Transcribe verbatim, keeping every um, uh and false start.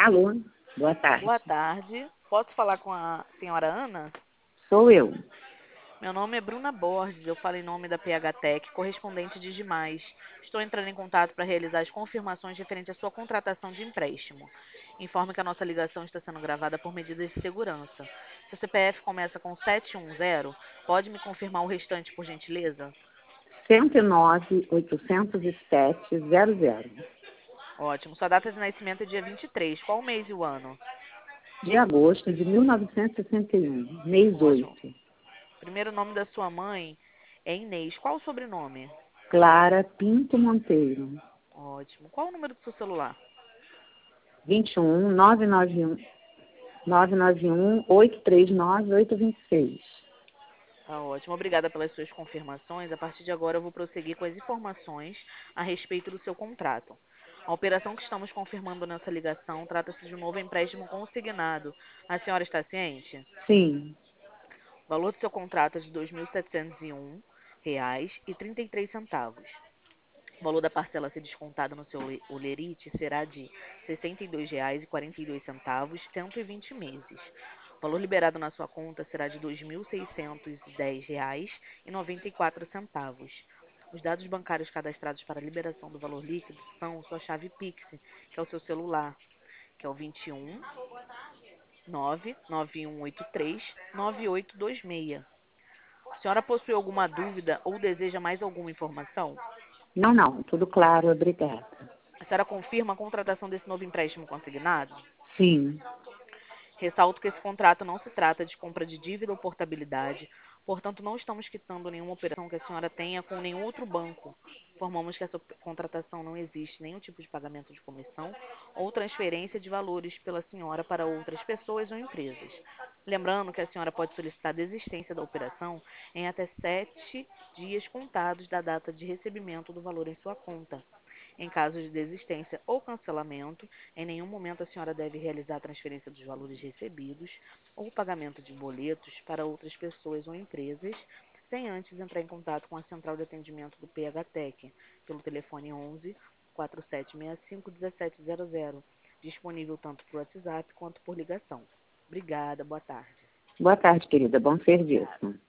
Alô, boa tarde. Boa tarde. Posso falar com a senhora Ana? Sou eu. Meu nome é Bruna Borges, eu falo em nome da P H Tech, correspondente de Demais. Estou entrando em contato para realizar as confirmações referente à sua contratação de empréstimo. Informe que a nossa ligação está sendo gravada por medidas de segurança. Seu C P F começa com sete um zero. Pode me confirmar o restante, por gentileza? cento e nove, oitocentos e sete, zero zero. Ótimo. Sua data de nascimento é dia vinte e três. Qual o mês e o ano? De agosto de mil novecentos e sessenta e um, mês Ótimo. oito. Primeiro nome da sua mãe é Inês. Qual o sobrenome? Clara Pinto Monteiro. Ótimo. Qual o número do seu celular? vinte e um, nove nove um, nove nove um, oito três nove, oito dois seis. Tá ótimo. Obrigada pelas suas confirmações. A partir de agora eu vou prosseguir com as informações a respeito do seu contrato. A operação que estamos confirmando nessa ligação trata-se de um novo empréstimo consignado. A senhora está ciente? Sim, O valor do seu contrato é de dois mil setecentos e um reais e trinta e três centavos. O valor da parcela a ser descontada no seu olerite será de sessenta e dois reais e quarenta e dois centavos, cento e vinte meses. O valor liberado na sua conta será de dois mil seiscentos e dez reais e noventa e quatro centavos. Os dados bancários cadastrados para a liberação do valor líquido são sua chave Pix, que é o seu celular, que é o vinte e um, nove nove um oito três, nove oito dois seis. A senhora possui alguma dúvida ou deseja mais alguma informação? não, não, tudo claro, obrigada. A senhora confirma a contratação desse novo empréstimo consignado? Sim, Ressalto que esse contrato não se trata de compra de dívida ou portabilidade, portanto, não estamos quitando nenhuma operação que a senhora tenha com nenhum outro banco. Informamos que essa contratação não existe nenhum tipo de pagamento de comissão ou transferência de valores pela senhora para outras pessoas ou empresas. Lembrando que a senhora pode solicitar desistência da operação em até sete dias contados da data de recebimento do valor em sua conta. Em caso de desistência ou cancelamento, em nenhum momento a senhora deve realizar a transferência dos valores recebidos ou o pagamento de boletos para outras pessoas ou empresas, sem antes entrar em contato com a central de atendimento do P H Tech, pelo telefone onze, quatro sete seis cinco, um sete zero zero, disponível tanto por WhatsApp quanto por ligação. Obrigada, boa tarde. boa tarde, querida, bom Obrigada. serviço.